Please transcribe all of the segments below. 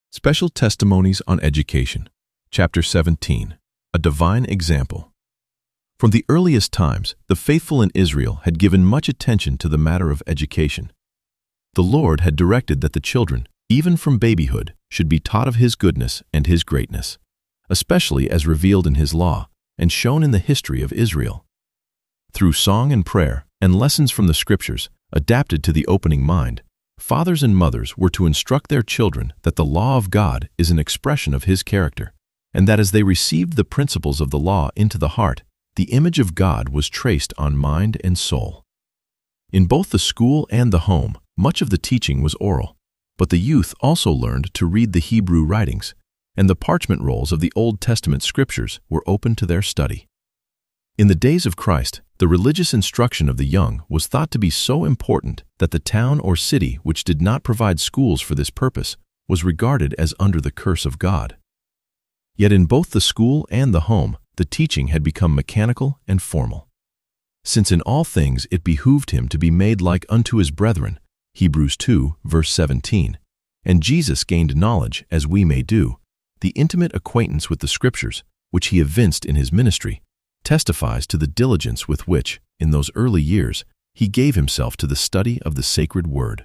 Special Testimonies on Education, Chapter 17, A Divine Example. From the earliest times, the faithful in Israel had given much attention to the matter of education. The Lord had directed that the children, even from babyhood, should be taught of His goodness and His greatness, especially as revealed in His law and shown in the history of Israel. Through song and prayer and lessons from the Scriptures, adapted to the opening mind, fathers and mothers were to instruct their children that the law of God is an expression of His character, and that as they received the principles of the law into the heart, the image of God was traced on mind and soul. In both the school and the home, much of the teaching was oral, but the youth also learned to read the Hebrew writings, and the parchment rolls of the Old Testament scriptures were open to their study. In the days of Christ, the religious instruction of the young was thought to be so important that the town or city which did not provide schools for this purpose was regarded as under the curse of God. Yet in both the school and the home, the teaching had become mechanical and formal. Since in all things it behooved him to be made like unto his brethren, Hebrews 2, verse 17, and Jesus gained knowledge as we may do, the intimate acquaintance with the Scriptures, which he evinced in his ministry, testifies to the diligence with which, in those early years, he gave himself to the study of the sacred word.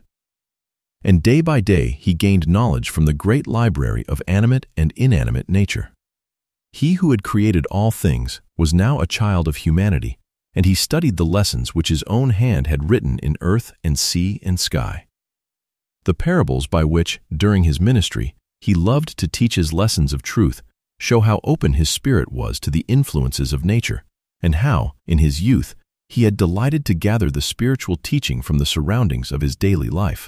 And day by day he gained knowledge from the great library of animate and inanimate nature. He who had created all things was now a child of humanity, and he studied the lessons which his own hand had written in earth and sea and sky. The parables by which, during his ministry, he loved to teach his lessons of truth show how open his spirit was to the influences of nature, and how, in his youth, he had delighted to gather the spiritual teaching from the surroundings of his daily life.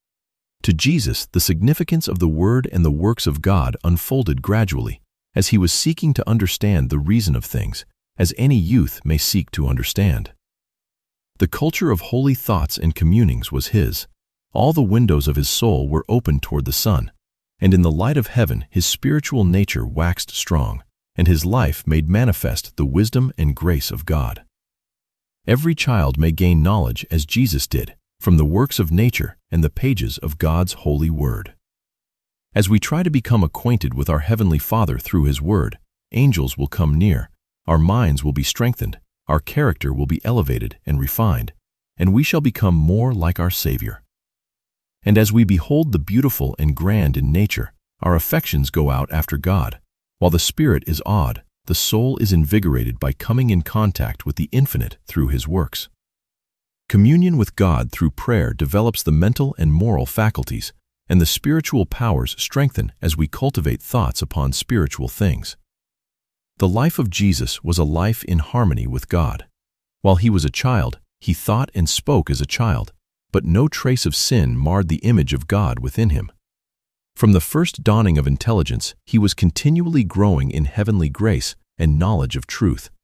To Jesus, the significance of the Word and the works of God unfolded gradually, as he was seeking to understand the reason of things, as any youth may seek to understand. The culture of holy thoughts and communings was his. All the windows of his soul were open toward the sun, and in the light of heaven his spiritual nature waxed strong, and his life made manifest the wisdom and grace of God. Every child may gain knowledge as Jesus did, from the works of nature and the pages of God's holy word. As we try to become acquainted with our Heavenly Father through His Word, angels will come near, our minds will be strengthened, our character will be elevated and refined, and we shall become more like our Savior. And as we behold the beautiful and grand in nature, our affections go out after God. While the spirit is awed, the soul is invigorated by coming in contact with the infinite through His works. Communion with God through prayer develops the mental and moral faculties, and the spiritual powers strengthen as we cultivate thoughts upon spiritual things. The life of Jesus was a life in harmony with God. While he was a child, he thought and spoke as a child, but no trace of sin marred the image of God within him. From the first dawning of intelligence, he was continually growing in heavenly grace and knowledge of truth,